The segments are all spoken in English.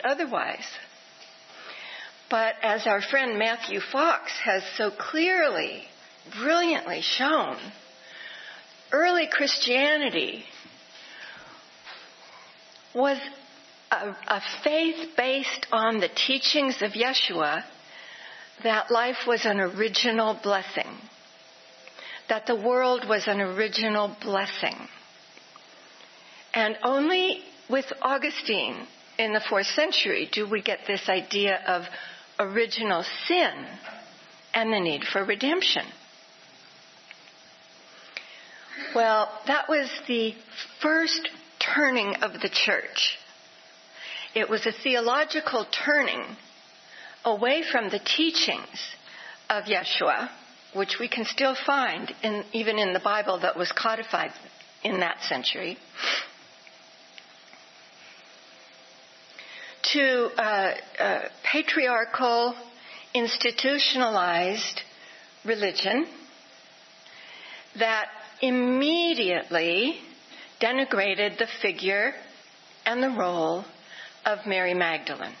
otherwise. But as our friend Matthew Fox has so clearly, brilliantly shown, early Christianity was a faith based on the teachings of Yeshua that life was an original blessing, that the world was an original blessing. And only with Augustine in the 4th century do we get this idea of original sin and the need for redemption. Well, that was the first turning of the church. It was a theological turning away from the teachings of Yeshua, which we can still find even in the Bible that was codified in that century, to patriarchal, institutionalized religion that immediately denigrated the figure and the role of Mary Magdalene.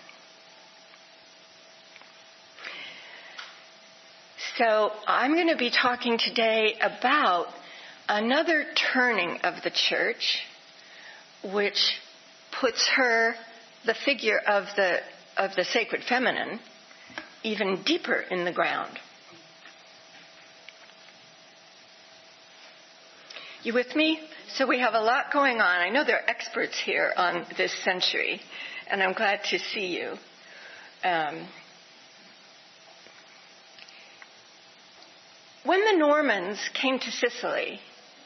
So I'm going to be talking today about another turning of the church, which puts her, the figure of the sacred feminine, even deeper in the ground. You with me? So we have a lot going on. I know there are experts here on this century, and I'm glad to see you. When the Normans came to Sicily,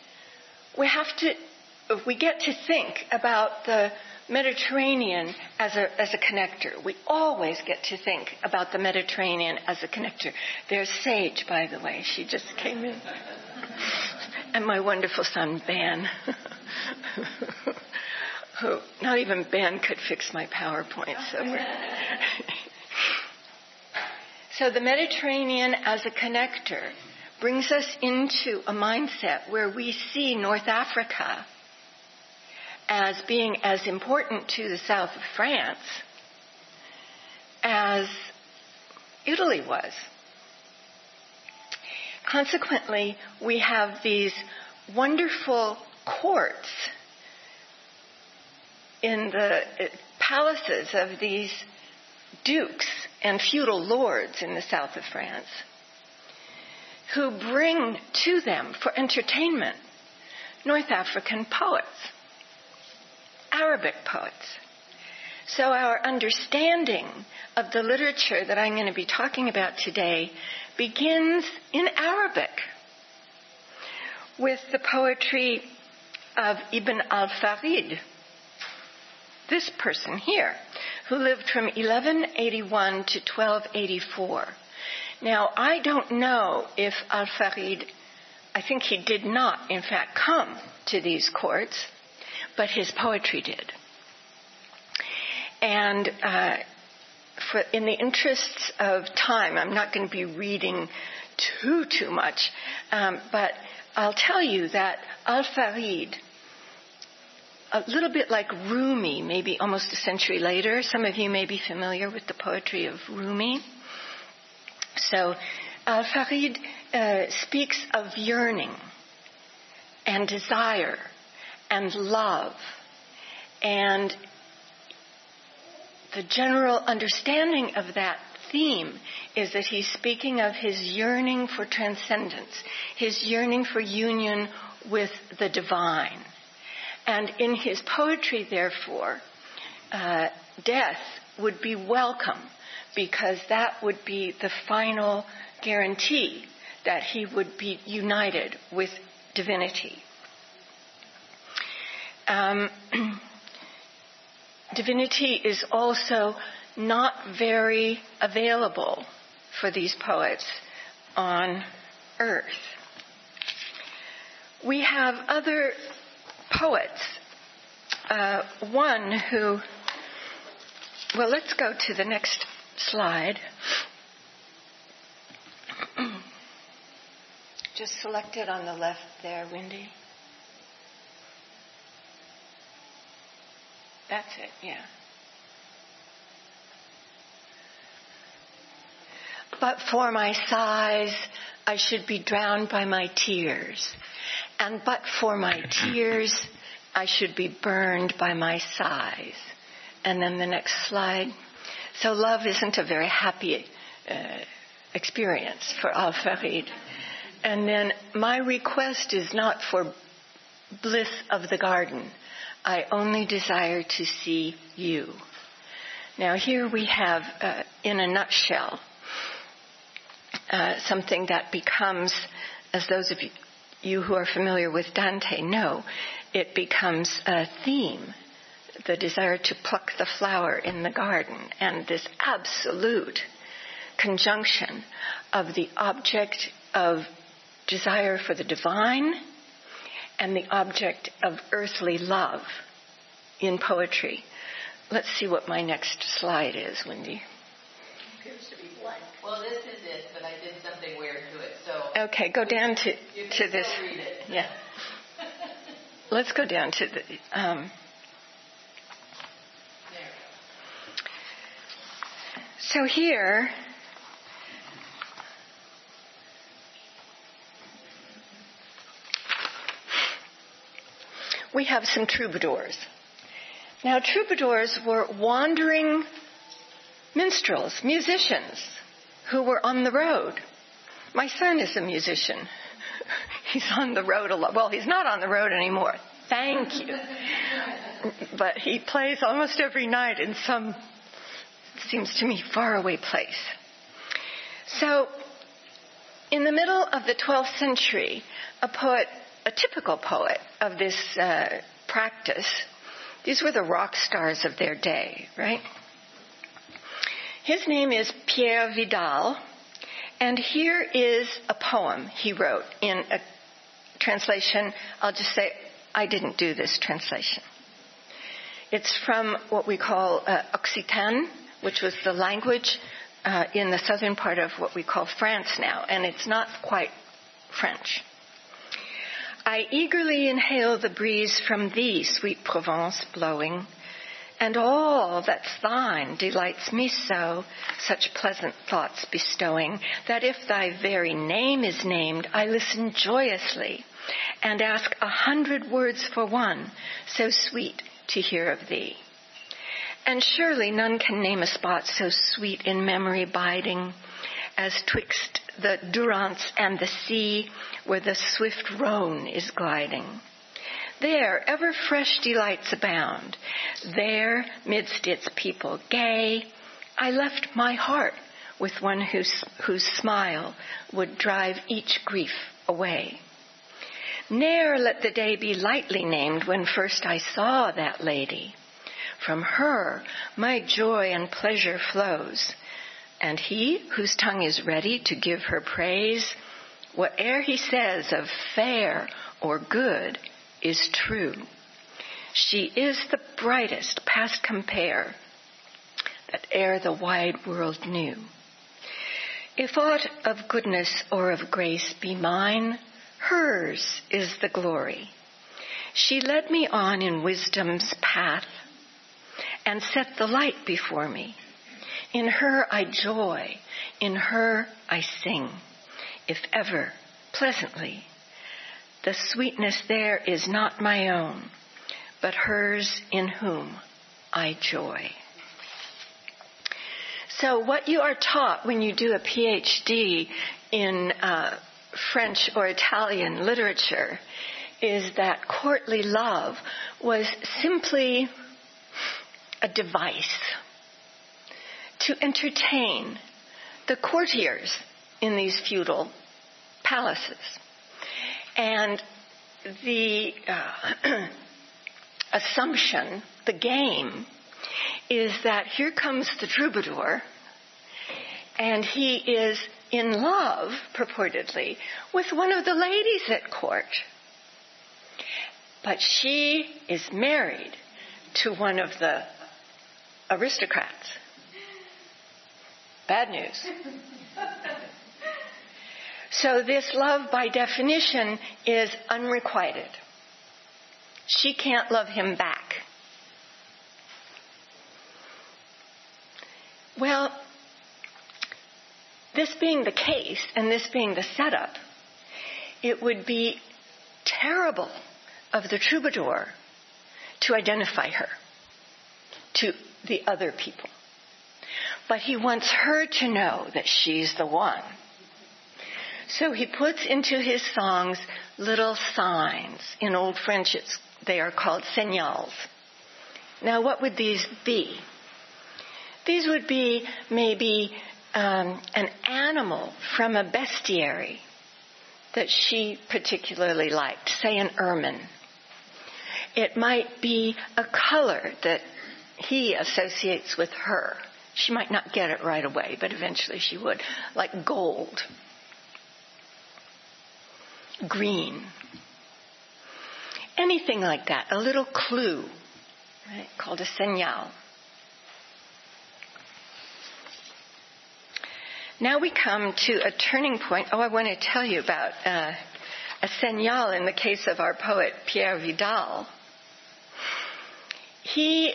we get to think about the Mediterranean as a connector. We always get to think about the Mediterranean as a connector. There's Sage, by the way. She just came in. And my wonderful son, Ben, who not even Ben could fix my PowerPoint. So the Mediterranean as a connector brings us into a mindset where we see North Africa as being as important to the south of France as Italy was. Consequently, we have these wonderful courts in the palaces of these dukes and feudal lords in the south of France who bring to them for entertainment North African poets, Arabic poets. So our understanding of the literature that I'm going to be talking about today begins in Arabic with the poetry of Ibn al-Farid, this person here, who lived from 1181 to 1284. Now, I don't know if al-Farid, I think he did not, in fact, come to these courts, but his poetry did. And in the interests of time, I'm not going to be reading too much, but I'll tell you that al-Farid, a little bit like Rumi, maybe almost a century later, some of you may be familiar with the poetry of Rumi. So al-Farid speaks of yearning and desire and love, and the general understanding of that theme is that he's speaking of his yearning for transcendence, his yearning for union with the divine. And in his poetry, therefore, death would be welcome, because that would be the final guarantee that he would be united with divinity. Divinity is also not very available for these poets on earth. We have other poets. One who, well, let's go to the next slide. Just select it on the left there, Wendy. That's it, yeah. but for my sighs, I should be drowned by my tears. And but for my tears, I should be burned by my sighs. And then the next slide. So love isn't a very happy experience for Al-Farid. And then my request is not for bliss of the garden. I only desire to see you. Now here we have, in a nutshell, something that becomes, as those of you who are familiar with Dante know, it becomes a theme, the desire to pluck the flower in the garden, and this absolute conjunction of the object of desire for the divine and the object of earthly love in poetry. Let's see what my next slide is, Wendy. Appears to be blank. Well, this is it, but I did something weird to it. So okay, go down to this. Read it. Yeah. Let's go down to the. There. So here. We have some troubadours. Now, troubadours were wandering minstrels, musicians, who were on the road. My son is a musician. He's on the road a lot. Well, he's not on the road anymore. Thank you. But he plays almost every night in some, seems to me, faraway place. So, in the middle of the 12th century, a typical poet of this practice, these were the rock stars of their day, right? His name is Pierre Vidal, and here is a poem he wrote in a translation. I'll just say I didn't do this translation. It's from what we call Occitan, which was the language in the southern part of what we call France now, and it's not quite French. I eagerly inhale the breeze from thee, sweet Provence blowing, and all that's thine delights me so, such pleasant thoughts bestowing, that if thy very name is named, I listen joyously, and ask 100 words for one, so sweet to hear of thee. And surely none can name a spot so sweet in memory biding, as twixt the Durance and the sea, where the swift Rhone is gliding. There ever fresh delights abound. There, midst its people gay, I left my heart with one whose smile would drive each grief away. Ne'er let the day be lightly named when first I saw that lady. From her my joy and pleasure flows, and he whose tongue is ready to give her praise, whate'er he says of fair or good is true. She is the brightest past compare that e'er the wide world knew. If aught of goodness or of grace be mine, hers is the glory. She led me on in wisdom's path and set the light before me. In her I joy, in her I sing, if ever pleasantly. The sweetness there is not my own, but hers in whom I joy. So what you are taught when you do a PhD in French or Italian literature is that courtly love was simply a device to entertain the courtiers in these feudal palaces. And the assumption, the game, is that here comes the troubadour, and he is in love, purportedly, with one of the ladies at court. But she is married to one of the aristocrats. Bad news. So this love, by definition, is unrequited. She can't love him back. Well, this being the case and this being the setup, it would be terrible of the troubadour to identify her to the other people. But he wants her to know that she's the one. So he puts into his songs little signs. In Old French, they are called signals. Now, what would these be? These would be maybe an animal from a bestiary that she particularly liked, say an ermine. It might be a color that he associates with her. She might not get it right away, but eventually she would, like gold, green, anything like that, a little clue, right, called a signal. Now we come to a turning point. I want to tell you about a signal in the case of our poet Pierre Vidal. He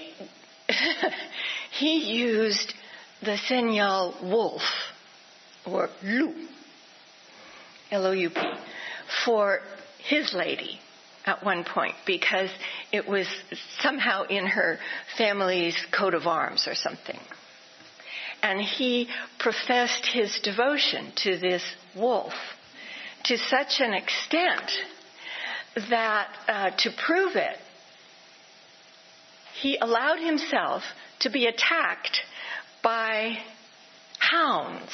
used the signal wolf, or loup, L-O-U-P, for his lady at one point, because it was somehow in her family's coat of arms or something. And he professed his devotion to this wolf to such an extent that to prove it, he allowed himself to be attacked by hounds,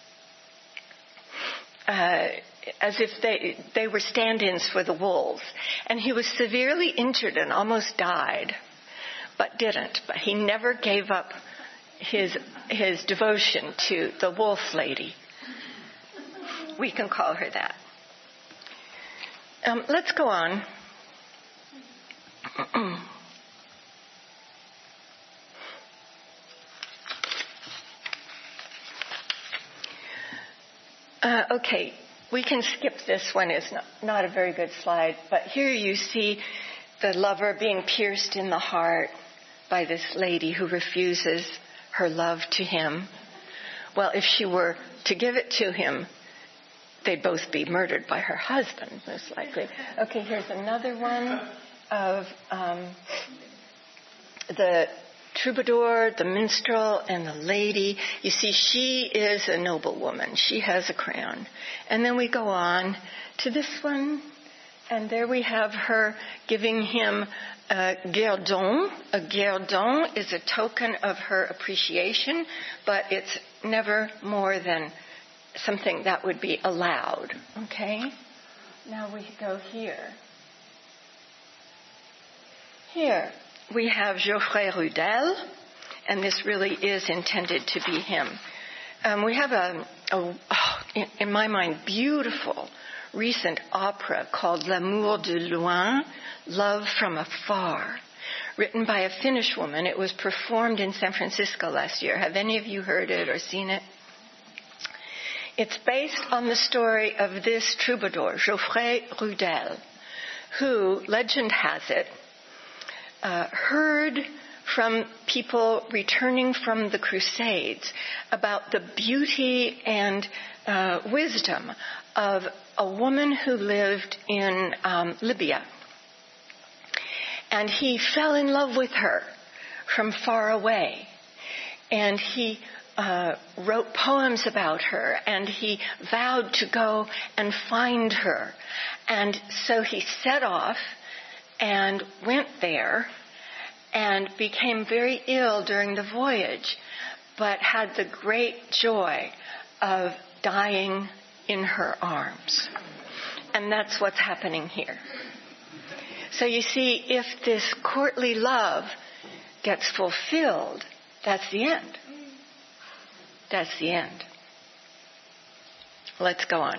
as if they were stand-ins for the wolves. And he was severely injured and almost died, but didn't. But he never gave up his devotion to the wolf lady. We can call her that. Let's go on. Okay, we can skip this one. It's not a very good slide. But here you see the lover being pierced in the heart by this lady who refuses her love to him. Well, if she were to give it to him, they'd both be murdered by her husband, most likely. Okay, here's another one of the troubadour, the minstrel, and the lady. You see, she is a noblewoman. She has a crown. And then we go on to this one, and there we have her giving him a guerdon. A guerdon is a token of her appreciation, but it's never more than something that would be allowed. Okay? Now we go here. Here we have Geoffrey Rudel, and this really is intended to be him. We have in my mind, beautiful recent opera called L'amour de loin, Love from Afar, written by a Finnish woman. It was performed in San Francisco last year. Have any of you heard it or seen it? It's based on the story of this troubadour, Geoffrey Rudel, who, legend has it, heard from people returning from the Crusades about the beauty and wisdom of a woman who lived in Libya. And he fell in love with her from far away. And he wrote poems about her, and he vowed to go and find her. And so he set off and went there and became very ill during the voyage, but had the great joy of dying in her arms. And that's what's happening here. So you see, if this courtly love gets fulfilled, that's the end. That's the end. Let's go on.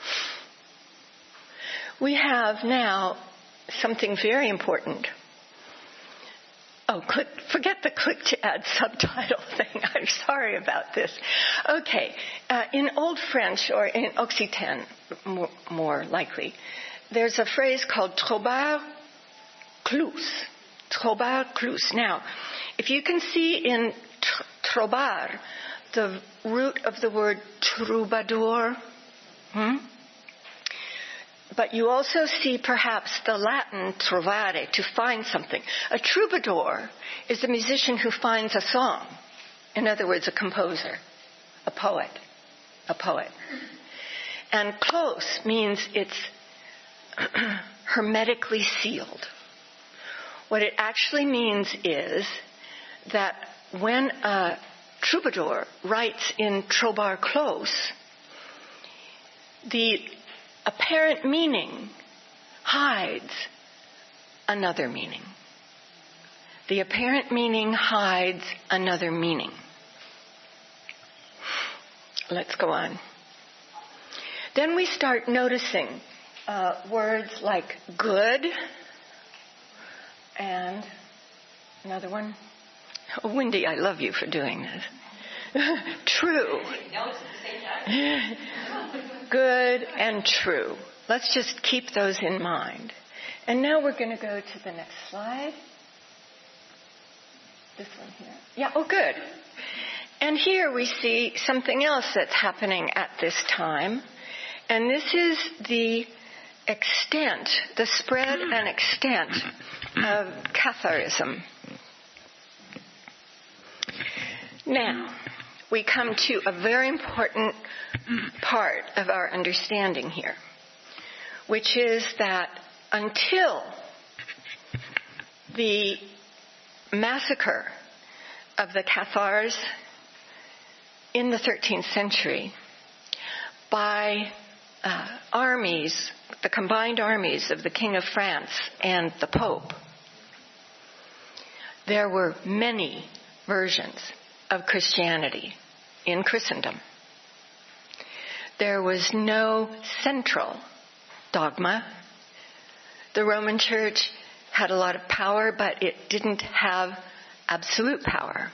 We have now something very important. Forget the click to add subtitle thing. I'm sorry about this. Okay. In Old French, or in Occitan, more likely, there's a phrase called trobar clous. Trobar clous. Now, if you can see in trobar, the root of the word troubadour. But you also see perhaps the Latin trovare, to find something. A troubadour is a musician who finds a song. In other words, a composer, a poet. And close means it's hermetically sealed. What it actually means is that when a troubadour writes in Trobar close, the apparent meaning hides another meaning. The apparent meaning hides another meaning. Let's go on. Then we start noticing words like good and another one. Oh, Wendy, I love you for doing this. True. Good and true. Let's just keep those in mind. And now we're going to go to the next slide. This one here. Yeah, oh good. And here we see something else that's happening at this time. And this is the extent, the spread and extent of Catharism. Now, we come to a very important part of our understanding here, which is that until the massacre of the Cathars in the 13th century by armies, the combined armies of the King of France and the Pope, there were many versions of Christianity in Christendom. There was no central dogma. The Roman Church had a lot of power, but it didn't have absolute power.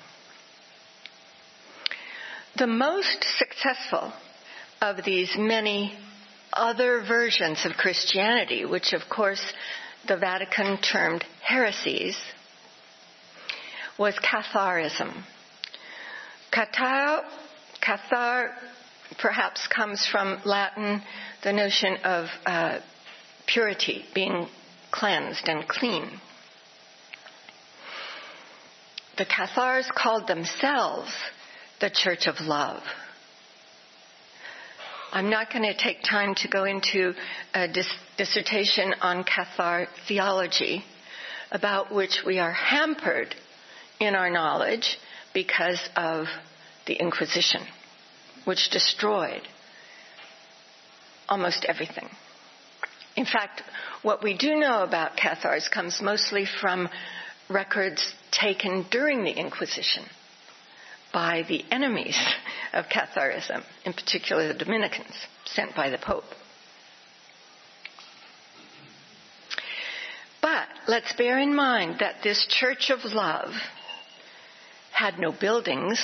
The most successful of these many other versions of Christianity, which of course the Vatican termed heresies, was Catharism. Cathar perhaps comes from Latin, the notion of purity, being cleansed and clean. The Cathars called themselves the Church of Love. I'm not going to take time to go into a dissertation on Cathar theology, about which we are hampered in our knowledge because of the Inquisition, which destroyed almost everything. In fact, what we do know about Cathars comes mostly from records taken during the Inquisition by the enemies of Catharism, in particular the Dominicans, sent by the Pope. But let's bear in mind that this Church of Love had no buildings.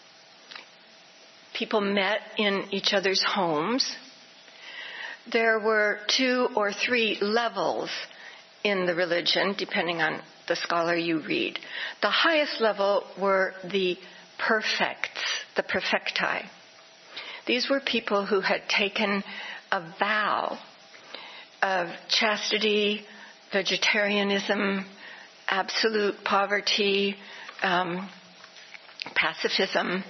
People met in each other's homes. There were 2 or 3 levels in the religion, depending on the scholar you read. The highest level were the perfects, the perfecti. These were people who had taken a vow of chastity, vegetarianism, absolute poverty, pacifism.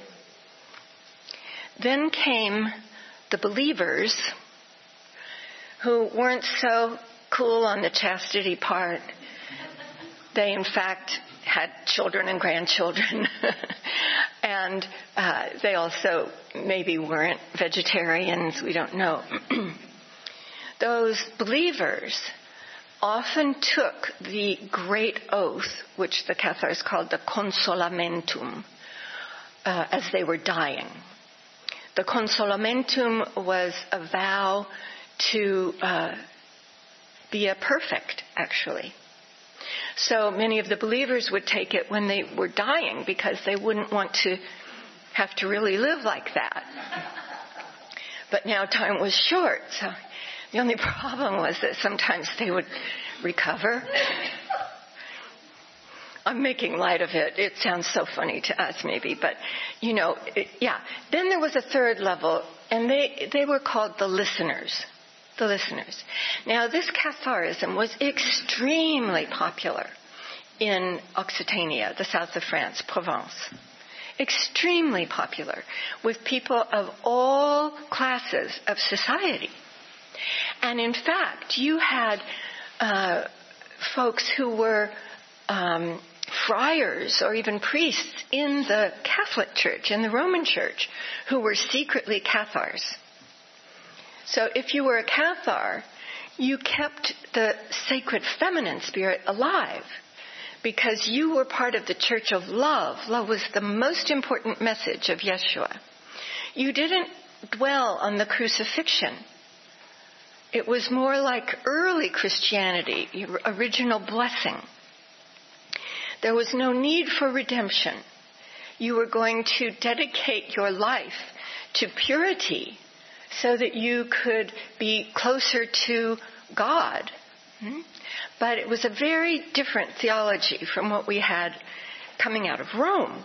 Then came the believers, who weren't so cool on the chastity part. They, in fact, had children and grandchildren. And they also maybe weren't vegetarians. We don't know. Those believers often took the great oath, which the Cathars called the consolamentum, as they were dying. The consolamentum was a vow to be a perfect, actually. So many of the believers would take it when they were dying because they wouldn't want to have to really live like that. But now time was short, so the only problem was that sometimes they would recover. I'm making light of it. It sounds so funny to us maybe, but yeah. Then there was a third level, and they were called the listeners. The listeners. Now, this Catharism was extremely popular in Occitania, the south of France, Provence. Extremely popular with people of all classes of society. And in fact, you had folks who were friars or even priests in the Catholic Church, in the Roman Church, who were secretly Cathars. So if you were a Cathar, you kept the sacred feminine spirit alive because you were part of the Church of Love. Love was the most important message of Yeshua. You didn't dwell on the crucifixion. It was more like early Christianity, original blessing. There was no need for redemption. You were going to dedicate your life to purity so that you could be closer to God. But it was a very different theology from what we had coming out of Rome.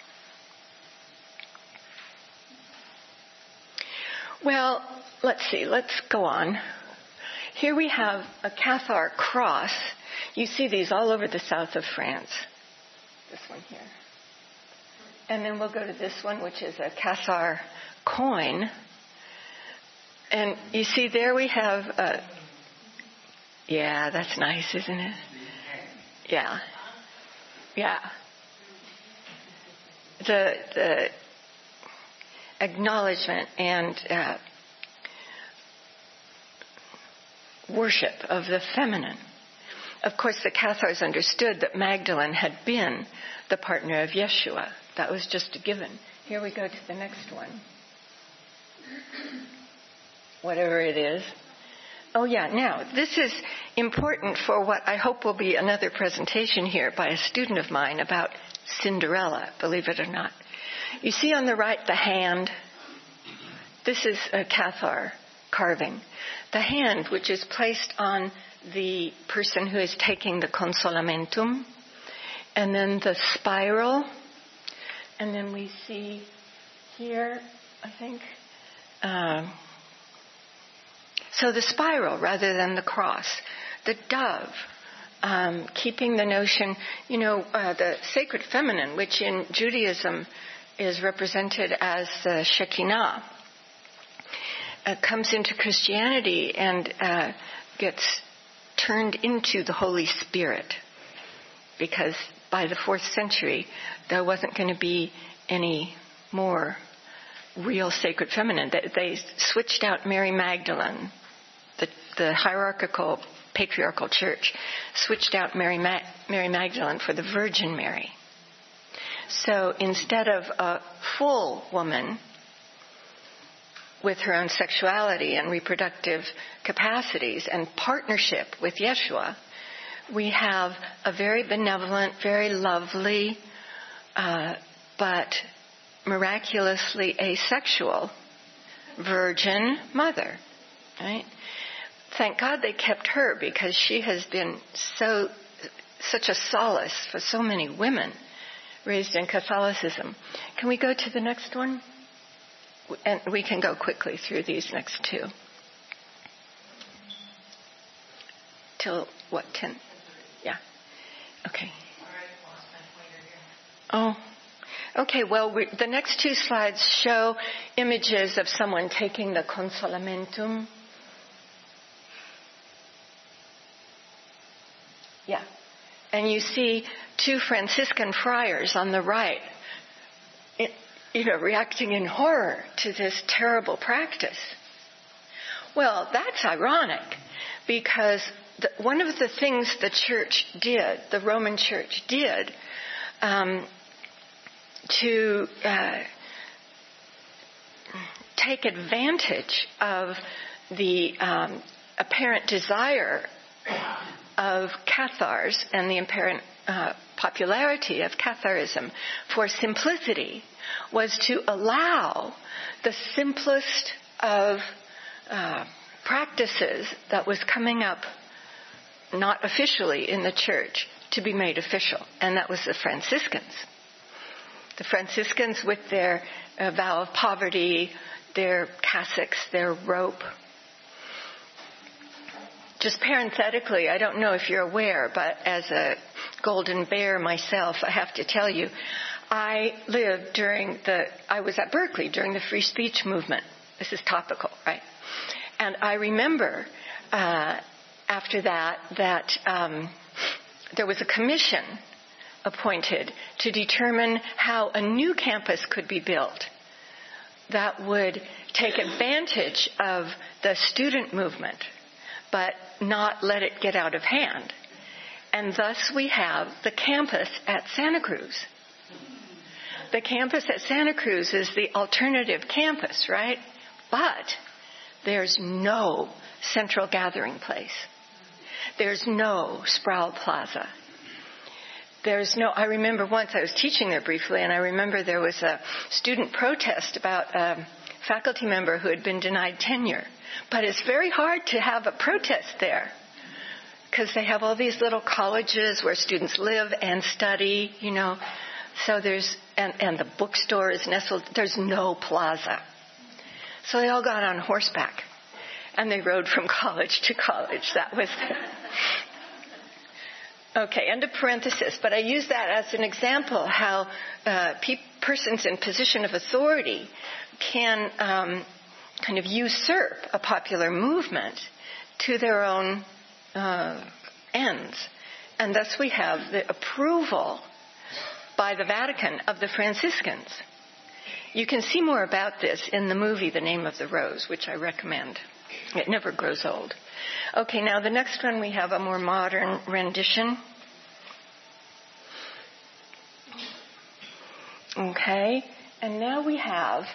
Well, let's see. Let's go on. Here we have a Cathar cross. You see these all over the south of France. This one here. And then we'll go to this one, which is a Cathar coin. And you see there we have yeah, that's nice, isn't it? Yeah. Yeah. The acknowledgement and worship of the feminine. Of course, the Cathars understood that Magdalene had been the partner of Yeshua. That was just a given. Here we go to the next one. Whatever it is. Oh yeah, now, this is important for what I hope will be another presentation here by a student of mine about Cinderella, believe it or not. You see on the right the hand? This is a Cathar carving. The hand, which is placed on the person who is taking the consolamentum, and then the spiral, and then we see here, I think, so the spiral rather than the cross, the dove, keeping the notion, the sacred feminine, which in Judaism is represented as the Shekinah, comes into Christianity and gets turned into the Holy Spirit, because by the 4th century there wasn't going to be any more real sacred feminine. They switched out Mary Magdalene. The hierarchical, patriarchal church switched out Mary Magdalene for the Virgin Mary. So instead of a full woman with her own sexuality and reproductive capacities and partnership with Yeshua, we have a very benevolent, very lovely, but miraculously asexual virgin mother, right? Thank God they kept her, because she has been such a solace for so many women raised in Catholicism. Can we go to the next one? And we can go quickly through these next two. Till what, 10? Yeah. Okay. Oh. Okay, well, the next two slides show images of someone taking the consolamentum. Yeah. And you see two Franciscan friars on the right, reacting in horror to this terrible practice. Well, that's ironic, because one of the things the church did, the Roman church did, to take advantage of the apparent desire of Cathars and the apparent popularity of Catharism for simplicity, was to allow the simplest of practices that was coming up, not officially in the church, to be made official, and that was the Franciscans. The Franciscans with their vow of poverty, their cassocks, their rope. Just parenthetically, I don't know if you're aware, but as a Golden Bear myself, I have to tell you, I was at Berkeley during the free speech movement. This is topical, right? And I remember after that there was a commission appointed to determine how a new campus could be built that would take advantage of the student movement, but not let it get out of hand. And thus we have the campus at Santa Cruz. The campus at Santa Cruz is the alternative campus, right? But there's no central gathering place. There's no Sproul Plaza. I remember once I was teaching there briefly, and I remember there was a student protest about a faculty member who had been denied tenure. But it's very hard to have a protest there because they have all these little colleges where students live and study, So and the bookstore is nestled. There's no plaza. So they all got on horseback and they rode from college to college. That was okay, end of parenthesis. But I use that as an example how persons in position of authority can kind of usurp a popular movement to their own ends. And thus we have the approval by the Vatican of the Franciscans. You can see more about this in the movie The Name of the Rose, which I recommend. It never grows old. Okay, now the next one we have a more modern rendition. Okay, and now we have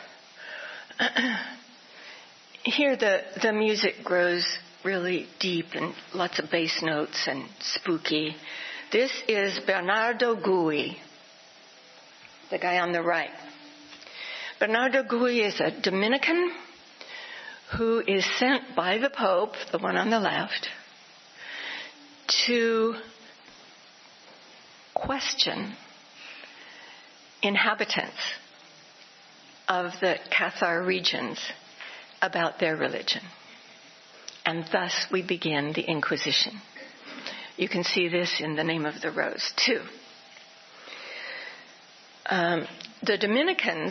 here the music grows really deep and lots of bass notes and spooky. This is Bernardo Gui, the guy on the right. Bernardo Gui is a Dominican who is sent by the Pope, the one on the left, to question inhabitants of the Cathar regions about their religion. And thus we begin the Inquisition. You can see this in The Name of the Rose, too. The Dominicans,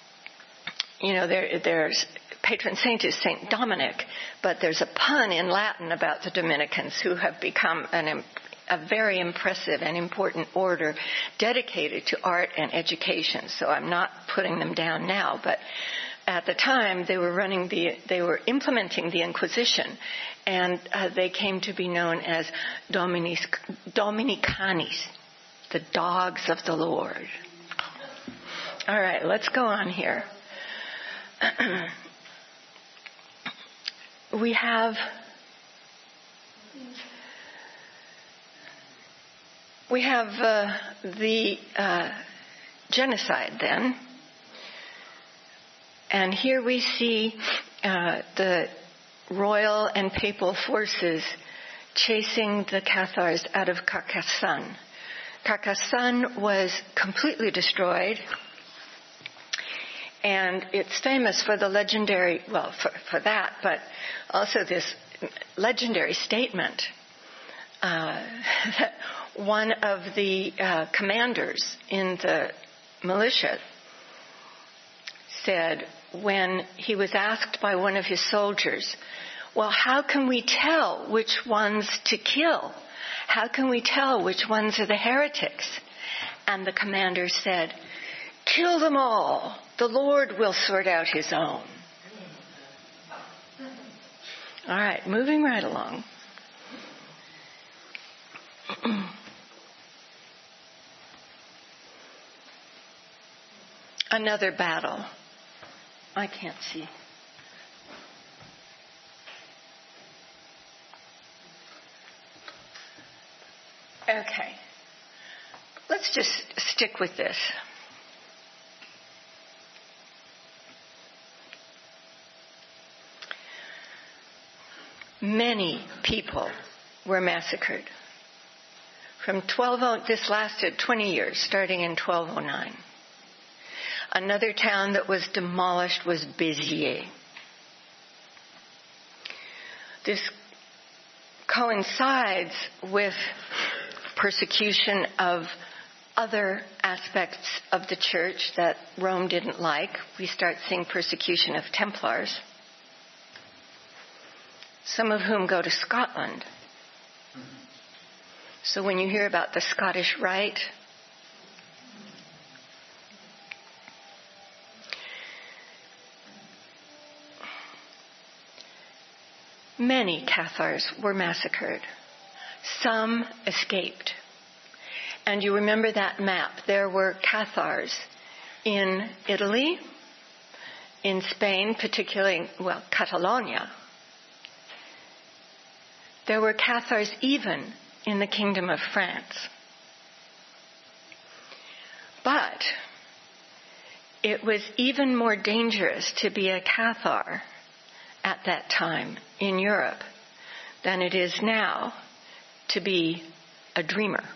their patron saint is Saint Dominic, but there's a pun in Latin about the Dominicans who have become a very impressive and important order dedicated to art and education. So I'm not putting them down now, but at the time they were implementing the Inquisition, and they came to be known as Dominicanis, the dogs of the Lord. All right, let's go on here. We have the genocide then. And here we see the royal and papal forces chasing the Cathars out of Carcassonne. Carcassonne was completely destroyed, and it's famous for the legendary, for that, but also this legendary statement that one of the commanders in the militia said when he was asked by one of his soldiers, well, how can we tell which ones to kill? How can we tell which ones are the heretics? And the commander said, kill them all. The Lord will sort out his own. All right, moving right along. Another battle. I can't see. Okay. Let's just stick with this. Many people were massacred This lasted 20 years, starting in 1209. Another town that was demolished was Béziers. This coincides with persecution of other aspects of the church that Rome didn't like. We start seeing persecution of Templars, some of whom go to Scotland. So when you hear about the Scottish Rite, many Cathars were massacred. Some escaped. And you remember that map. There were Cathars in Italy, in Spain, particularly, Catalonia. There were Cathars even in the Kingdom of France. But it was even more dangerous to be a Cathar at that time in Europe than it is now to be a dreamer.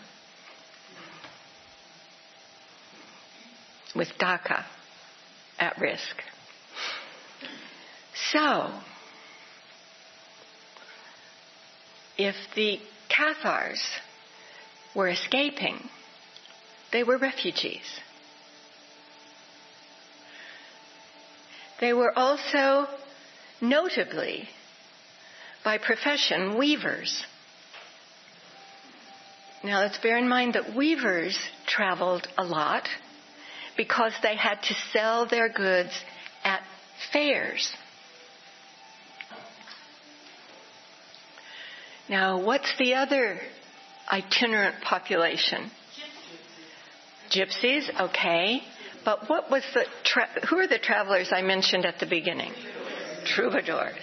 With Dhaka at risk. So, if the Cathars were escaping, they were refugees. They were also, notably, by profession, weavers. Now let's bear in mind that weavers traveled a lot because they had to sell their goods at fairs. Now, what's the other itinerant population? Gypsies, okay. But what was who are the travelers I mentioned at the beginning? Troubadours.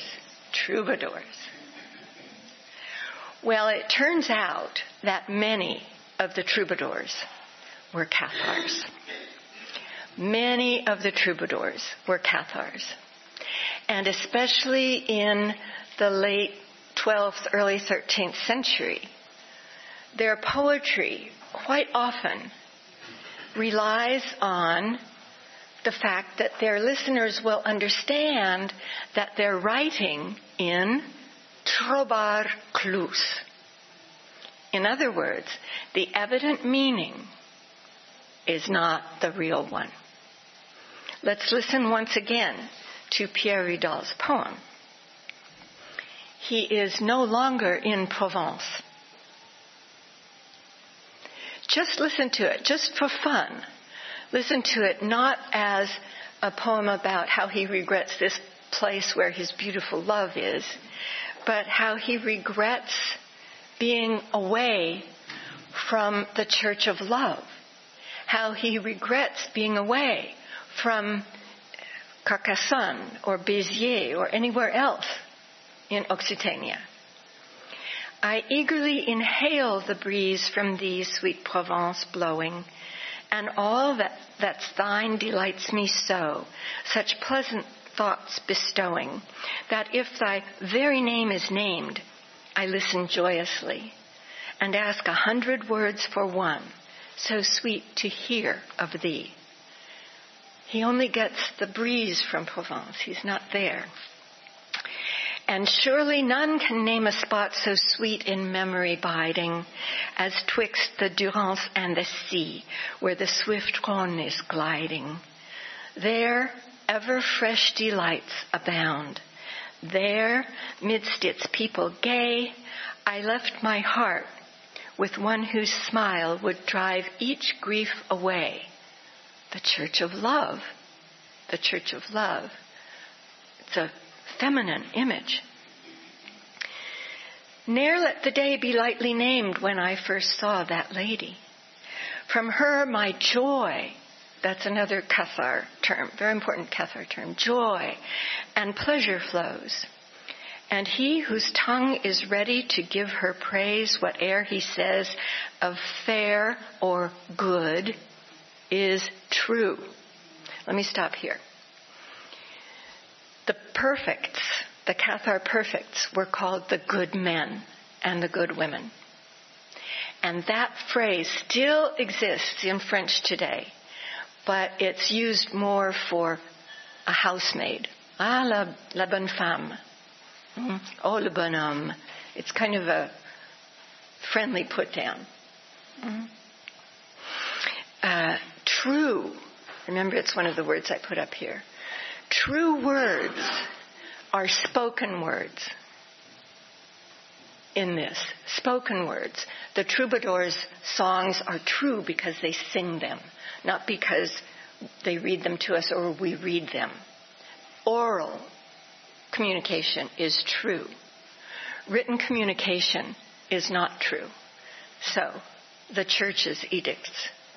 Well, it turns out that many of the troubadours were Cathars. Many of the troubadours were Cathars. And especially in the late 12th, early 13th century, their poetry quite often relies on the fact that their listeners will understand that they're writing in trobar clus. In other words, the evident meaning is not the real one. Let's listen once again to Pierre Vidal's poem. He is no longer in Provence. Just listen to it, just for fun. Listen to it not as a poem about how he regrets this place where his beautiful love is, but how he regrets being away from the Church of Love, how he regrets being away from Carcassonne or Béziers or anywhere else in Occitania. I eagerly inhale the breeze from thee, sweet Provence, blowing, and all that's thine delights me so, such pleasant thoughts bestowing, that if thy very name is named, I listen joyously, and ask 100 words for one, so sweet to hear of thee. He only gets the breeze from Provence. He's not there. And surely none can name a spot so sweet in memory biding as twixt the Durance and the sea, where the swift Rhone is gliding. There ever fresh delights abound. There, midst its people gay, I left my heart with one whose smile would drive each grief away. The Church of Love. The Church of Love. It's a feminine image. Ne'er let the day be lightly named when I first saw that lady. From her my joy, that's another Cathar term, very important Cathar term, joy and pleasure flows. And he whose tongue is ready to give her praise, whate'er he says of fair or good, is true. Let me stop here. The perfects, the Cathar perfects, were called the good men and the good women. And that phrase still exists in French today, but it's used more for a housemaid. Ah, la bonne femme. Oh, le bonhomme. It's kind of a friendly put down. True. Remember, it's one of the words I put up here. True words are spoken words in this. Spoken words. The troubadours' songs are true because they sing them, not because they read them to us or we read them. Oral communication is true. Written communication is not true. So, the Church's edicts.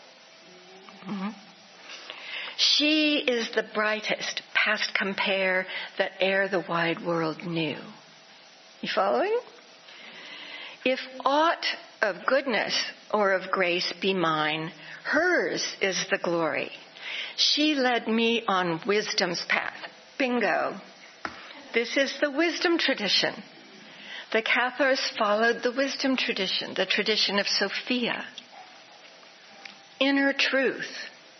She is the brightest, past compare, that e'er the wide world knew. You following? If aught of goodness or of grace be mine, hers is the glory. She led me on wisdom's path. Bingo. This is the wisdom tradition. The Cathars followed the wisdom tradition, the tradition of Sophia. Inner truth.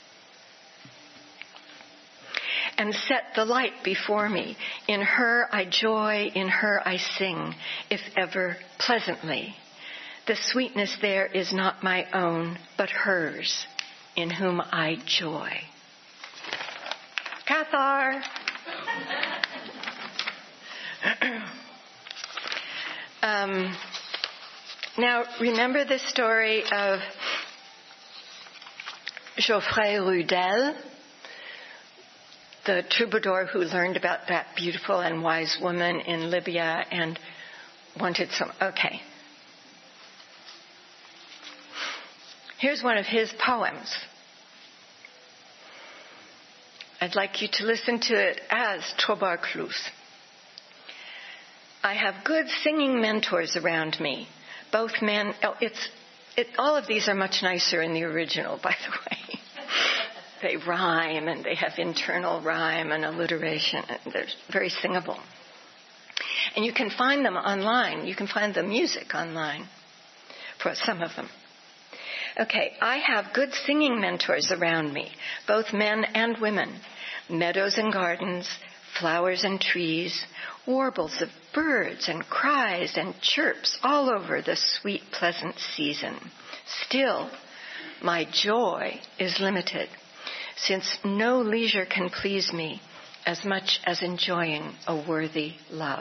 And set the light before me. In her I joy, in her I sing, if ever pleasantly. The sweetness there is not my own, but hers, in whom I joy. Cathar! Now, remember the story of Geoffrey Rudel, the troubadour who learned about that beautiful and wise woman in Libya and wanted some... Okay. Here's one of his poems. I'd like you to listen to it as Trobarclus. I have good singing mentors around me, both men... all of these are much nicer in the original, by the way. They rhyme, and they have internal rhyme and alliteration, and they're very singable. And you can find them online. You can find the music online for some of them. Okay, I have good singing mentors around me, both men and women, meadows and gardens, flowers and trees, warbles of birds and cries and chirps all over the sweet, pleasant season. Still, my joy is limited, since no leisure can please me as much as enjoying a worthy love.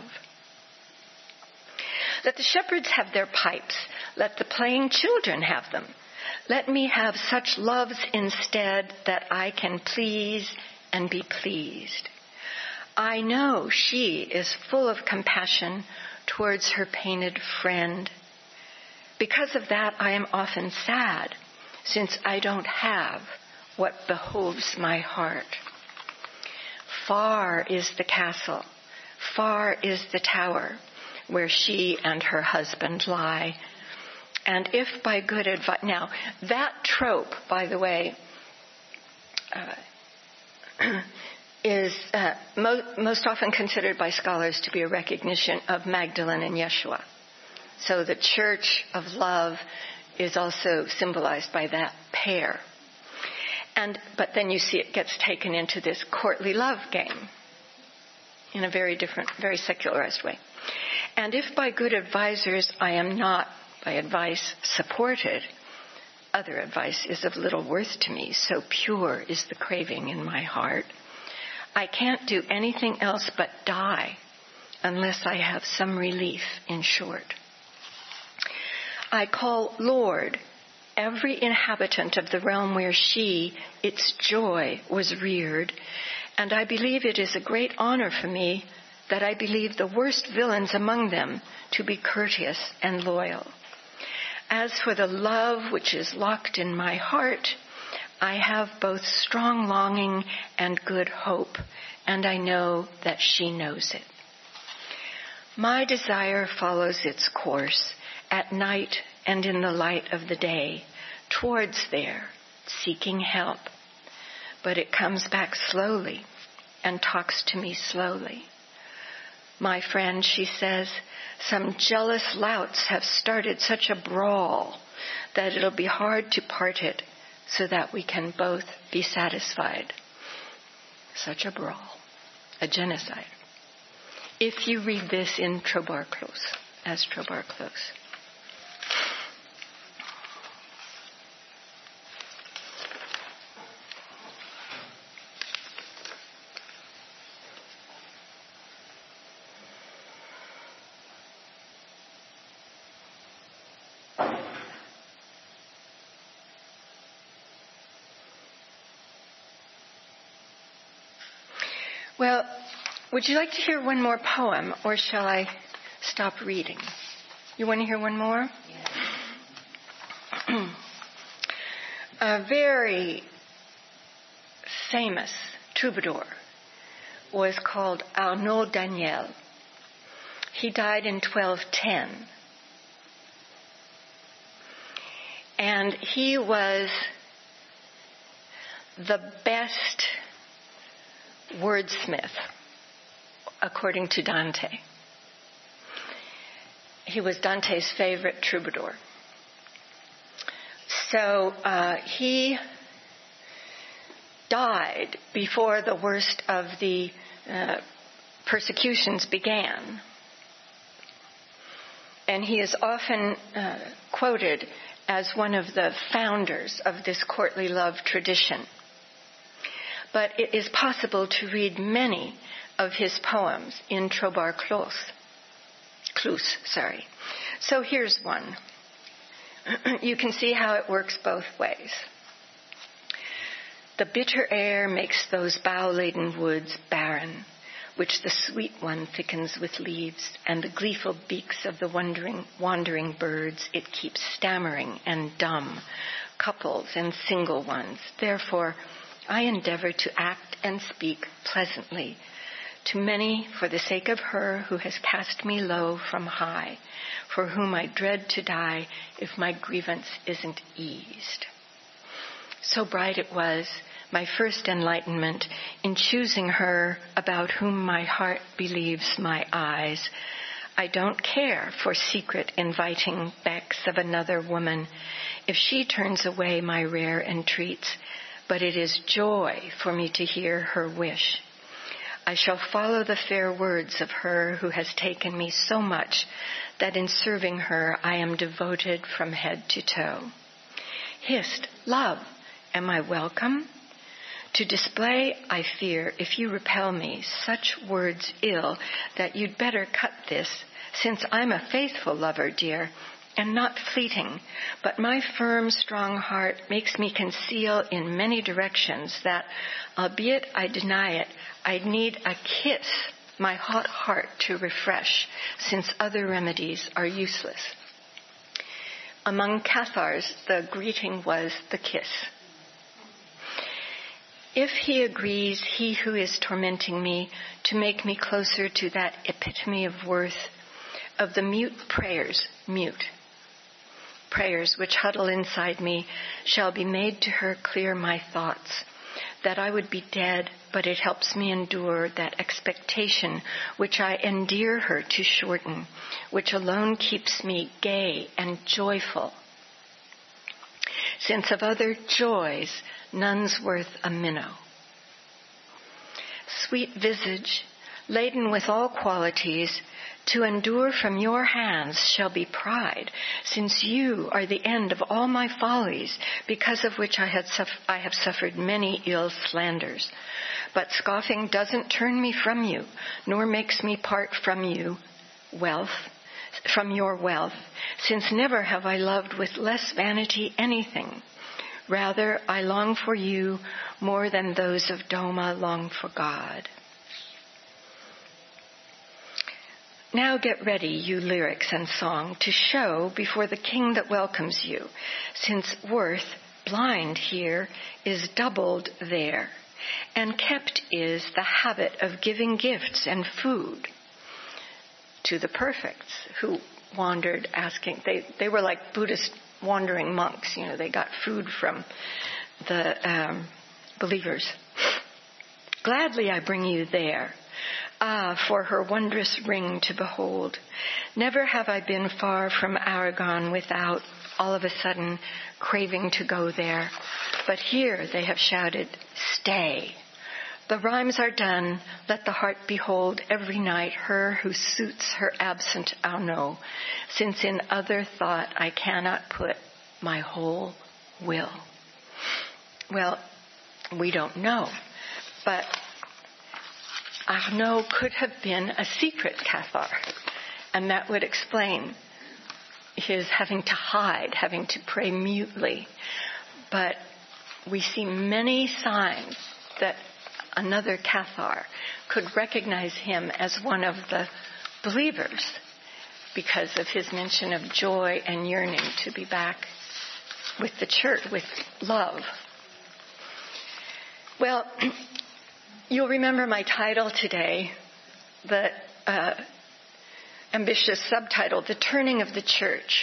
Let the shepherds have their pipes. Let the playing children have them. Let me have such loves instead that I can please and be pleased. I know she is full of compassion towards her painted friend. Because of that, I am often sad, since I don't have what behoves my heart. Far is the castle, far is the tower, where she and her husband lie. And if by good advice... Now, that trope, by the way, is most often considered by scholars to be a recognition of Magdalene and Yeshua. So the church of love is also symbolized by that pair. But then you see it gets taken into this courtly love game in a very different, very secularized way. And if by good advisors I am not, by advice, supported, other advice is of little worth to me, so pure is the craving in my heart. I can't do anything else but die unless I have some relief, in short. I call Lord every inhabitant of the realm where she, its joy, was reared, and I believe it is a great honor for me that I believe the worst villains among them to be courteous and loyal. As for the love which is locked in my heart, I have both strong longing and good hope, and I know that she knows it. My desire follows its course at night and in the light of the day, towards there, seeking help. But it comes back slowly and talks to me slowly. My friend, she says, some jealous louts have started such a brawl that it'll be hard to part it so that we can both be satisfied. Such a brawl, a genocide. If you read this in Trobarclos, as Trobarclos. Well, would you like to hear one more poem, or shall I stop reading? You want to hear one more? Yeah. A very famous troubadour was called Arnaud Daniel. He died in 1210. And he was the best wordsmith, according to Dante. He was Dante's favorite troubadour. So he died before the worst of the persecutions began. And he is often quoted as one of the founders of this courtly love tradition. But it is possible to read many of his poems in Trobarclos. So here's one. You can see how it works both ways. The bitter air makes those bough-laden woods barren, which the sweet one thickens with leaves, and the gleeful beaks of the wandering birds it keeps stammering and dumb, couples and single ones. Therefore, I endeavor to act and speak pleasantly to many for the sake of her who has cast me low from high, for whom I dread to die if my grievance isn't eased. So bright it was, my first enlightenment, in choosing her about whom my heart believes my eyes. I don't care for secret inviting becks of another woman, if she turns away my rare entreats, but it is joy for me to hear her wish. I shall follow the fair words of her who has taken me so much that in serving her I am devoted from head to toe. Hist, love, am I welcome? To display, I fear, if you repel me, such words ill that you'd better cut this, since I'm a faithful lover, dear, and not fleeting, but my firm, strong heart makes me conceal in many directions that, albeit I deny it, I'd need a kiss my hot heart to refresh, since other remedies are useless. Among Cathars, the greeting was the kiss. If he agrees, he who is tormenting me, to make me closer to that epitome of worth, of the mute prayers which huddle inside me, shall be made to her clear my thoughts, that I would be dead, but it helps me endure that expectation which I endear her to shorten, which alone keeps me gay and joyful. Since of other joys none's worth a minnow. Sweet visage, laden with all qualities, to endure from your hands shall be pride, since you are the end of all my follies, because of which I have suffered many ill slanders. But scoffing doesn't turn me from you, nor makes me part from you from your wealth, since never have I loved with less vanity anything. Rather, I long for you more than those of Doma long for God. Now get ready, you lyrics and song, to show before the king that welcomes you, since worth, blind here, is doubled there, and kept is the habit of giving gifts and food to the perfects who wandered asking. They were like Buddhist wandering monks, they got food from the believers. Gladly I bring you there. Ah, for her wondrous ring to behold. Never have I been far from Aragon without all of a sudden craving to go there. But here they have shouted, "Stay! The rhymes are done. Let the heart behold every night her who suits her absent Arnaud, since in other thought I cannot put my whole will." Well, we don't know, but Arnaud could have been a secret Cathar, and that would explain his having to hide, having to pray mutely. But we see many signs that another Cathar could recognize him as one of the believers because of his mention of joy and yearning to be back with the church, with love. Well, you'll remember my title today, the ambitious subtitle, "The Turning of the Church."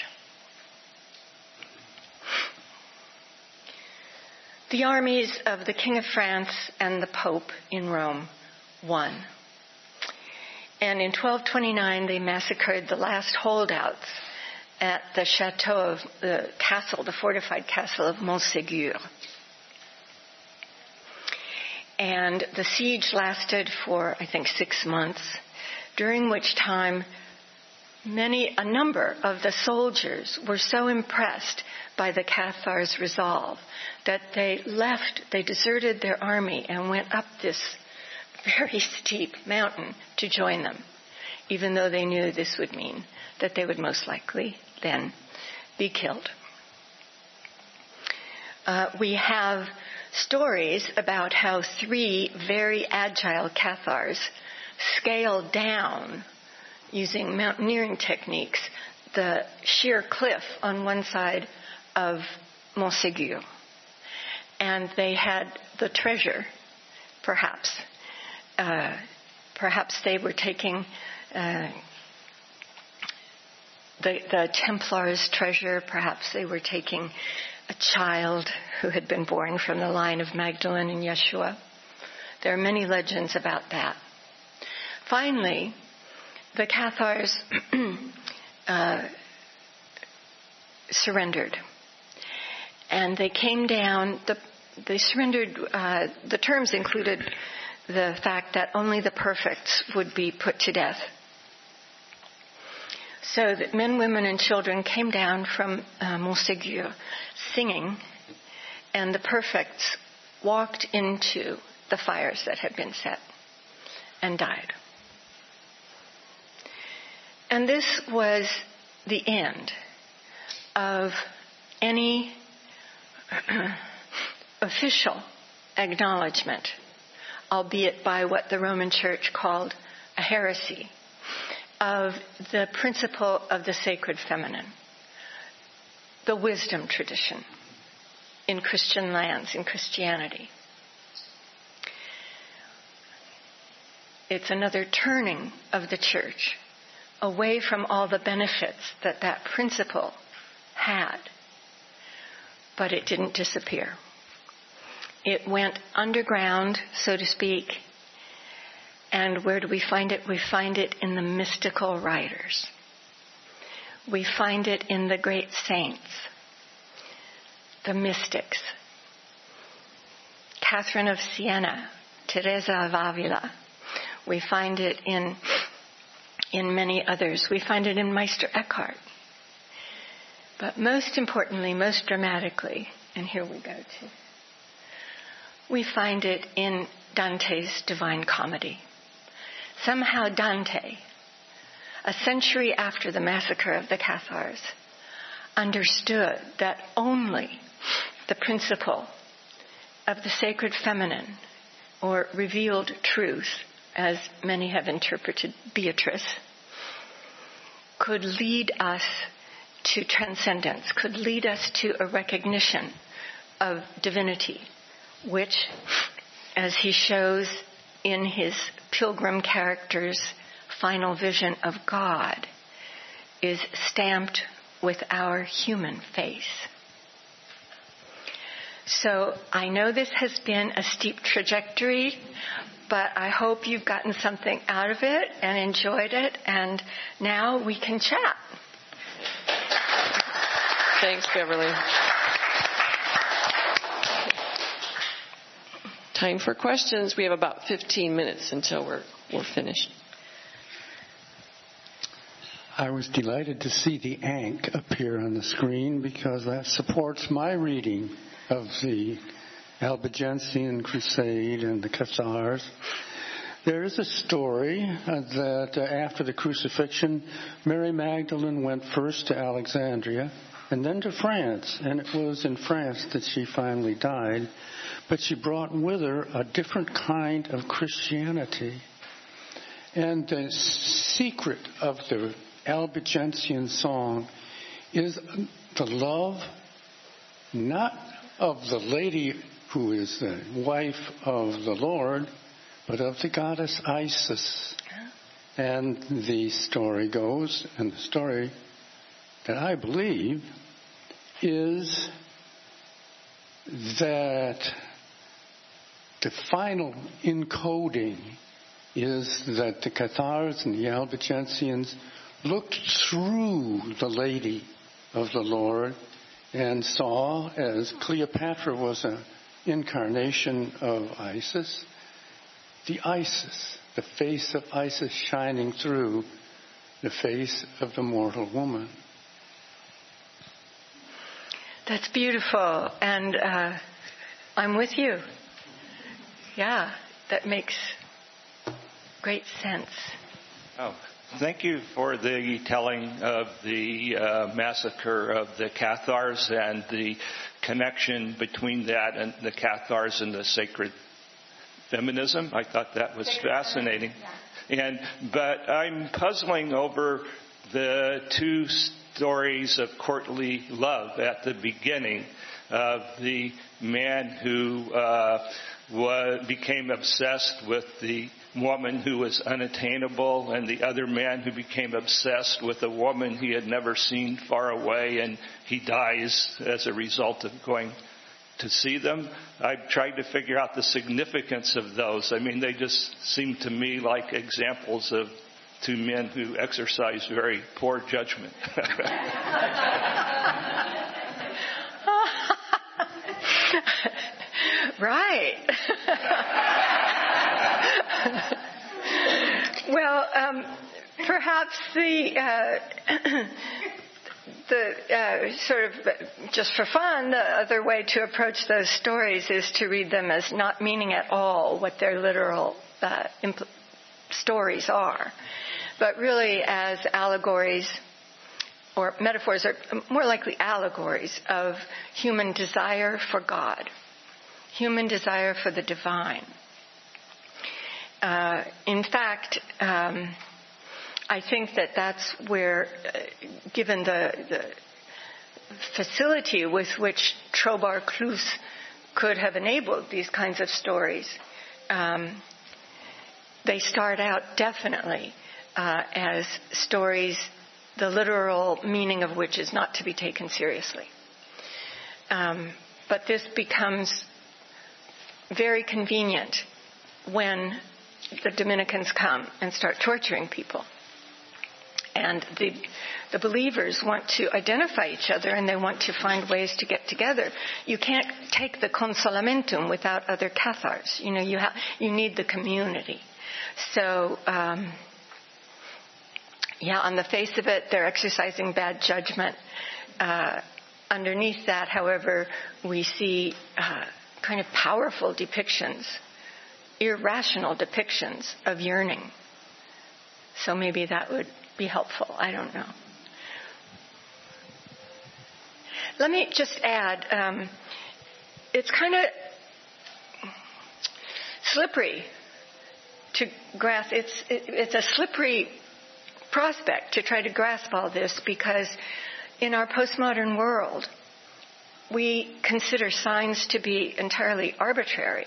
The armies of the King of France and the Pope in Rome won. And in 1229, they massacred the last holdouts at the chateau of the castle, the fortified castle of Montségur. And the siege lasted for, I think, 6 months, during which time a number of the soldiers were so impressed by the Cathars' resolve that they deserted their army and went up this very steep mountain to join them, even though they knew this would mean that they would most likely then be killed. We have stories about how 3 very agile Cathars scaled down, using mountaineering techniques, the sheer cliff on one side of Montségur. And they had the treasure, perhaps. Perhaps they were taking the Templars' treasure. Perhaps they were taking a child who had been born from the line of Magdalene and Yeshua. There are many legends about that. Finally, the Cathars surrendered. And they came down, they surrendered, the terms included the fact that only the perfects would be put to death. So that men, women, and children came down from Montségur singing, and the perfects walked into the fires that had been set and died. And this was the end of any official acknowledgement, albeit by what the Roman Church called a heresy, of the principle of the sacred feminine, the wisdom tradition in Christian lands, in Christianity. It's another turning of the church away from all the benefits that principle had. But it didn't disappear. It went underground, so to speak. And where do we find it? We find it in the mystical writers. We find it in the great saints, the mystics. Catherine of Siena, Teresa of Avila. We find it in many others. We find it in Meister Eckhart. But most importantly, most dramatically, and here we go to, we find it in Dante's Divine Comedy. Somehow Dante, a century after the massacre of the Cathars, understood that only the principle of the sacred feminine, or revealed truth, as many have interpreted Beatrice, could lead us to transcendence, could lead us to a recognition of divinity, which, as he shows in his pilgrim character's final vision of God, is stamped with our human face. So I know this has been a steep trajectory, but I hope you've gotten something out of it and enjoyed it, and now we can chat. Thanks, Beverly. Time for questions. We have about 15 minutes until we're finished. I was delighted to see the Ankh appear on the screen because that supports my reading of the Albigensian Crusade and the Cathars. There is a story that after the crucifixion, Mary Magdalene went first to Alexandria and then to France, and it was in France that she finally died. But she brought with her a different kind of Christianity. And the secret of the Albigensian song is the love, not of the lady who is the wife of the Lord, but of the goddess Isis. And the story goes, and the story that I believe is that the final encoding is that the Cathars and the Albigensians looked through the lady of the Lord and saw, as Cleopatra was an incarnation of Isis, the face of Isis shining through the face of the mortal woman. That's beautiful, and I'm with you. Yeah, that makes great sense. Oh, thank you for the telling of the massacre of the Cathars and the connection between that and the Cathars and the sacred feminism. I thought that was fascinating. But I'm puzzling over the two stories of courtly love at the beginning of the man who became obsessed with the woman who was unattainable, and the other man who became obsessed with a woman he had never seen far away, and he dies as a result of going to see them. I've tried to figure out the significance of those. I mean, they just seem to me like examples of two men who exercise very poor judgment. Right. Well, perhaps the sort of, just for fun, the other way to approach those stories is to read them as not meaning at all what their literal stories are, but really as allegories, or metaphors are more likely allegories of human desire for God, human desire for the divine. In fact, I think that that's where, given the facility with which Trobar Klus could have enabled these kinds of stories, they start out definitely as stories, the literal meaning of which is not to be taken seriously. But this becomes very convenient when the Dominicans come and start torturing people. And the believers want to identify each other, and they want to find ways to get together. You can't take the consolamentum without other Cathars. You know, you need the community. So, on the face of it, they're exercising bad judgment. Underneath that, however, we see kind of powerful depictions, irrational depictions of yearning. So maybe that would be helpful. I don't know. Let me just add, it's kind of slippery to grasp. It's a slippery prospect to try to grasp all this, because in our postmodern world, we consider signs to be entirely arbitrary.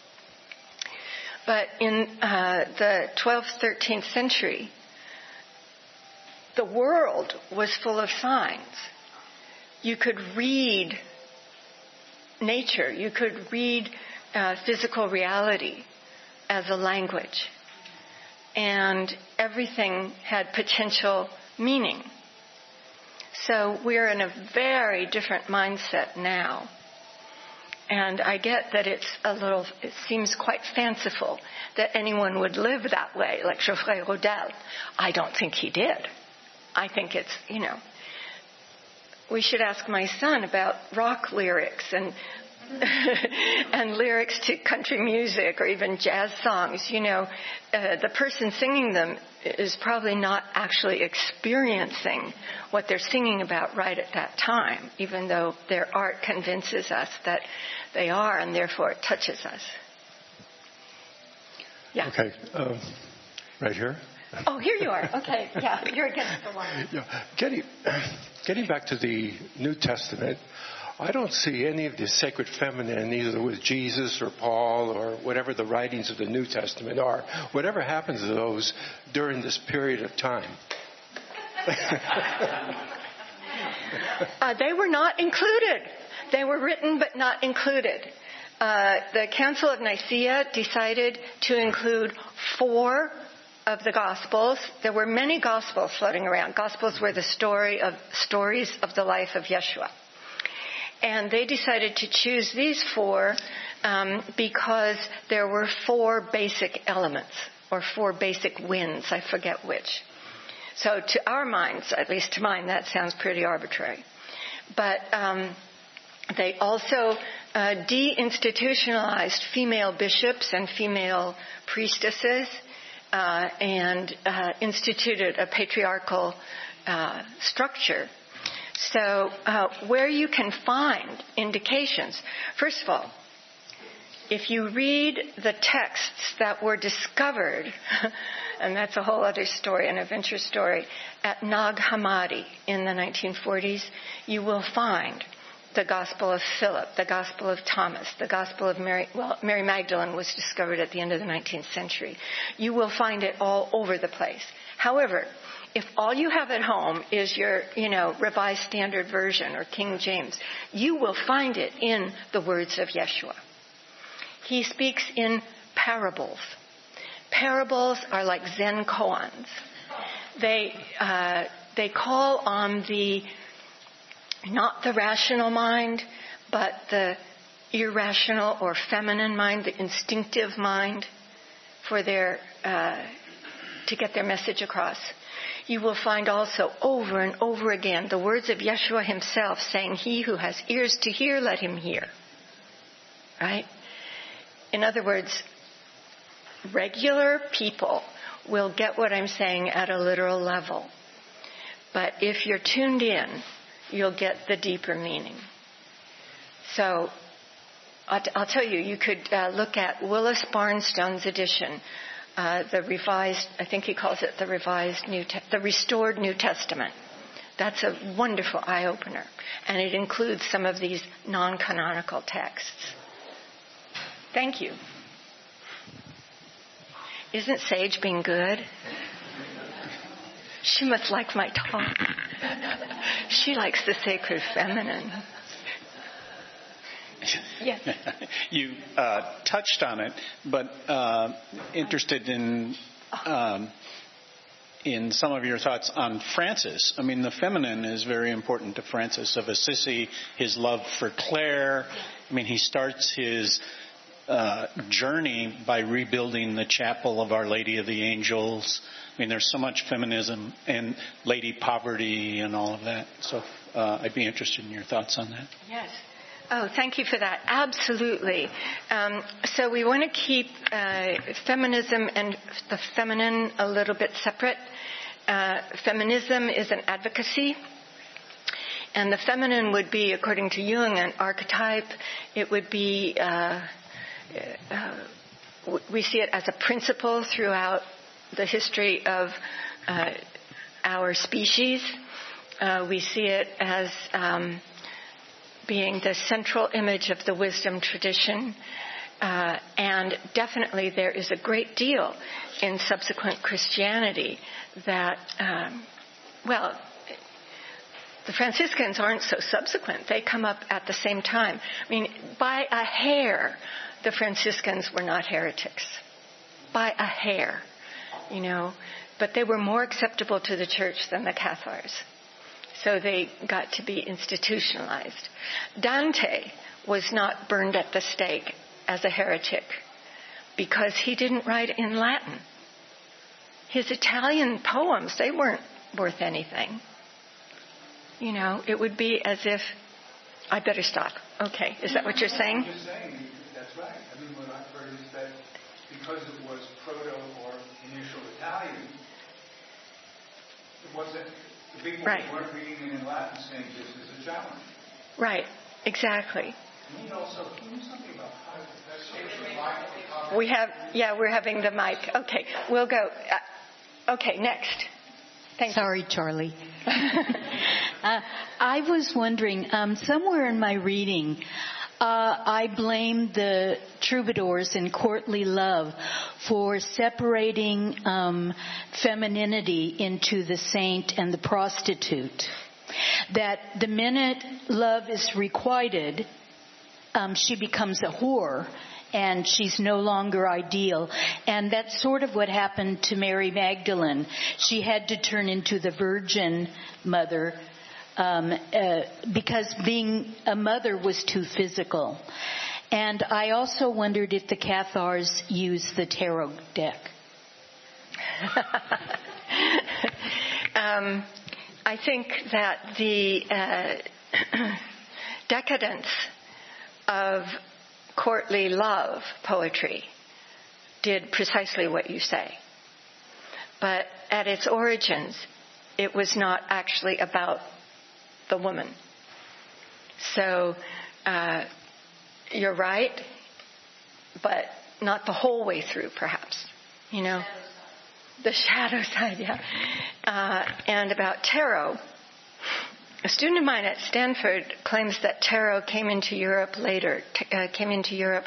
But in the 12th, 13th century, the world was full of signs. You could read nature. You could read physical reality as a language. And everything had potential meaning. So we're in a very different mindset now. And I get that it seems quite fanciful that anyone would live that way, like Geoffrey Rodel. I don't think he did. I think it's, we should ask my son about rock lyrics and and lyrics to country music or even jazz songs. The person singing them is probably not actually experiencing what they're singing about right at that time, even though their art convinces us that they are, and therefore it touches us. Yeah. Okay. Right here. Oh, here you are. Okay. Yeah, you're against the line. Yeah. Getting back to the New Testament, I don't see any of the sacred feminine either with Jesus or Paul or whatever the writings of the New Testament are. Whatever happens to those during this period of time? They were not included. They were written but not included. The Council of Nicaea decided to include 4 of the Gospels. There were many Gospels floating around. Gospels were the stories of the life of Yeshua. And they decided to choose these 4 because there were 4 basic elements, or 4 basic winds, I forget which. So to our minds, at least to mine, that sounds pretty arbitrary. But they also deinstitutionalized female bishops and female priestesses and instituted a patriarchal structure. So where you can find indications, first of all, if you read the texts that were discovered, and that's a whole other story, an adventure story, at Nag Hammadi in the 1940s, you will find the Gospel of Philip, the Gospel of Thomas, the Gospel of Mary. Well, Mary Magdalene was discovered at the end of the 19th century. You will find it all over the place. However, if all you have at home is your, Revised Standard Version or King James, you will find it in the words of Yeshua. He speaks in parables. Parables are like Zen koans. They call on not the rational mind, but the irrational or feminine mind, the instinctive mind, for to get their message across. You will find also over and over again the words of Yeshua himself saying, "He who has ears to hear, let him hear." Right? In other words, regular people will get what I'm saying at a literal level. But if you're tuned in, you'll get the deeper meaning. So I'll tell you, you could look at Willis Barnstone's edition, the revised, I think he calls it the Restored New Testament. That's a wonderful eye-opener. And it includes some of these non-canonical texts. Thank you. Isn't Sage being good? She must like my talk. She likes the sacred feminine. Yes. You touched on it, but interested in some of your thoughts on Francis. I mean, the feminine is very important to Francis of Assisi, his love for Clare. I mean, he starts his journey by rebuilding the chapel of Our Lady of the Angels. I mean, there's so much feminism and Lady Poverty and all of that. So I'd be interested in your thoughts on that. Yes. Oh, thank you for that. Absolutely. So we want to keep feminism and the feminine a little bit separate. Feminism is an advocacy. And the feminine would be, according to Jung, an archetype. It would be, we see it as a principle throughout the history of our species. We see it as being the central image of the wisdom tradition. And definitely there is a great deal in subsequent Christianity that, the Franciscans aren't so subsequent. They come up at the same time. I mean, by a hair, the Franciscans were not heretics. By a hair, But they were more acceptable to the church than the Cathars. So they got to be institutionalized. Dante was not burned at the stake as a heretic because he didn't write in Latin. His Italian poems, they weren't worth anything. You know, it would be as if, I better stop. Okay, is that what you're saying? I'm just saying, that's right. I mean, what I've heard is that because it was proto or initial Italian, it wasn't, the people right. who weren't reading it in Latin saying this is a challenge. Right, exactly. Can you also do something about we're having the mic. Okay, we'll go. Okay, next. Thank Sorry, you. Charlie. I was wondering, somewhere in my reading, I blamed the troubadours in Courtly Love for separating femininity into the saint and the prostitute. That the minute love is requited, she becomes a whore and she's no longer ideal. And that's sort of what happened to Mary Magdalene. She had to turn into the virgin mother because being a mother was too physical. And I also wondered if the Cathars use the tarot deck. I think that the decadence of courtly love poetry did precisely what you say. But at its origins, it was not actually about the woman. So you're right, but not the whole way through, perhaps. You know? The shadow side, yeah. And about tarot, a student of mine at Stanford claims that tarot came into Europe later, came into Europe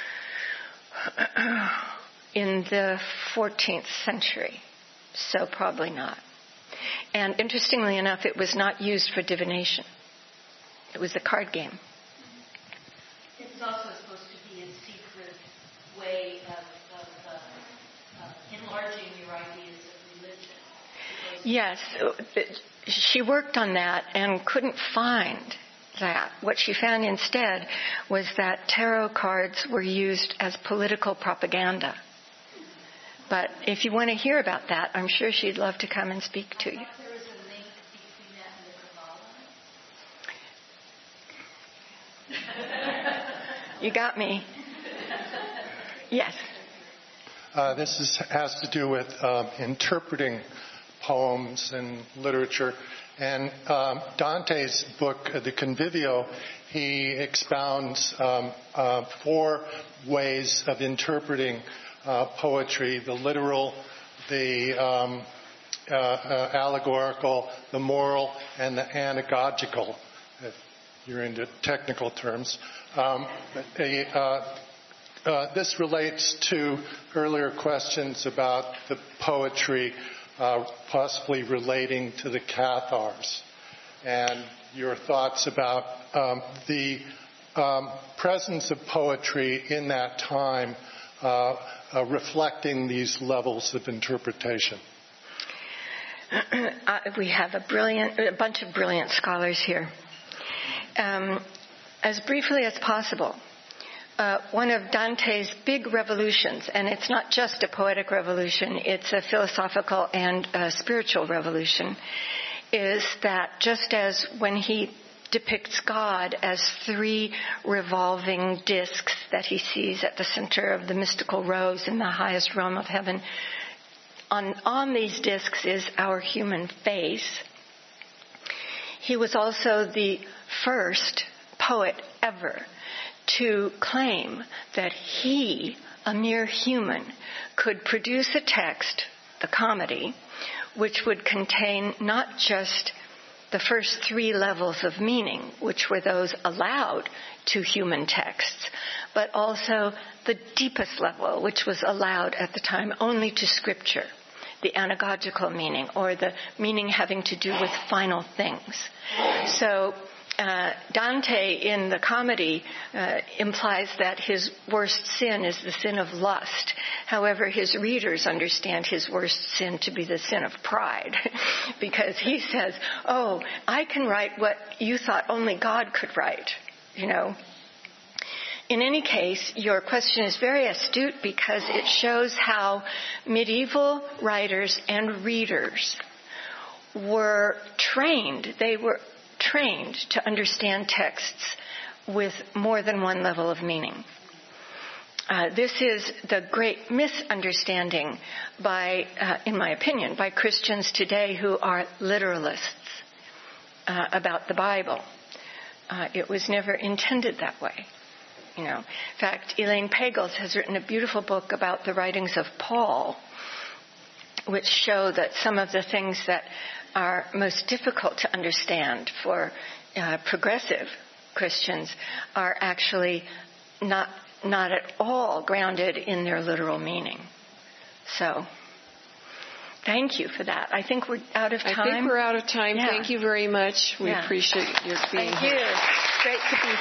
in the 14th century, so probably not. And interestingly enough, it was not used for divination. It was a card game. It's also supposed to be a secret way of enlarging your ideas of religion. Yes, she worked on that and couldn't find that. What she found instead was that tarot cards were used as political propaganda. But if you want to hear about that, I'm sure she'd love to come and speak to you. There is a link between that and the Kabbalah. You got me. Yes. This has to do with interpreting poems and literature. And Dante's book, The Convivio, he expounds 4 ways of interpreting poetry: the literal, the allegorical, the moral, and the anagogical, if you're into technical terms. This relates to earlier questions about the poetry possibly relating to the Cathars, and your thoughts about the presence of poetry in that time reflecting these levels of interpretation. We have a bunch of brilliant scholars here. As briefly as possible, one of Dante's big revolutions, and it's not just a poetic revolution, it's a philosophical and a spiritual revolution, is that just as when he depicts God as 3 revolving discs that he sees at the center of the mystical rose in the highest realm of heaven, on these discs is our human face. He was also the first poet ever to claim that he, a mere human, could produce a text, the comedy, which would contain not just the first 3 levels of meaning, which were those allowed to human texts, but also the deepest level, which was allowed at the time only to Scripture, the anagogical meaning, or the meaning having to do with final things. So Dante in the comedy implies that his worst sin is the sin of lust. However, his readers understand his worst sin to be the sin of pride, because he says, "Oh, I can write what you thought only God could write," you know. In any case, your question is very astute because it shows how medieval writers and readers were trained. They were trained to understand texts with more than one level of meaning. This is the great misunderstanding in my opinion, by Christians today who are literalists about the Bible. It was never intended that way. You know, in fact, Elaine Pagels has written a beautiful book about the writings of Paul, which show that some of the things that are most difficult to understand for progressive Christians are actually not at all grounded in their literal meaning. So, thank you for that. I think we're out of time. I think we're out of time. Yeah. Thank you very much. We appreciate your being here. Thank you. It's great to be here.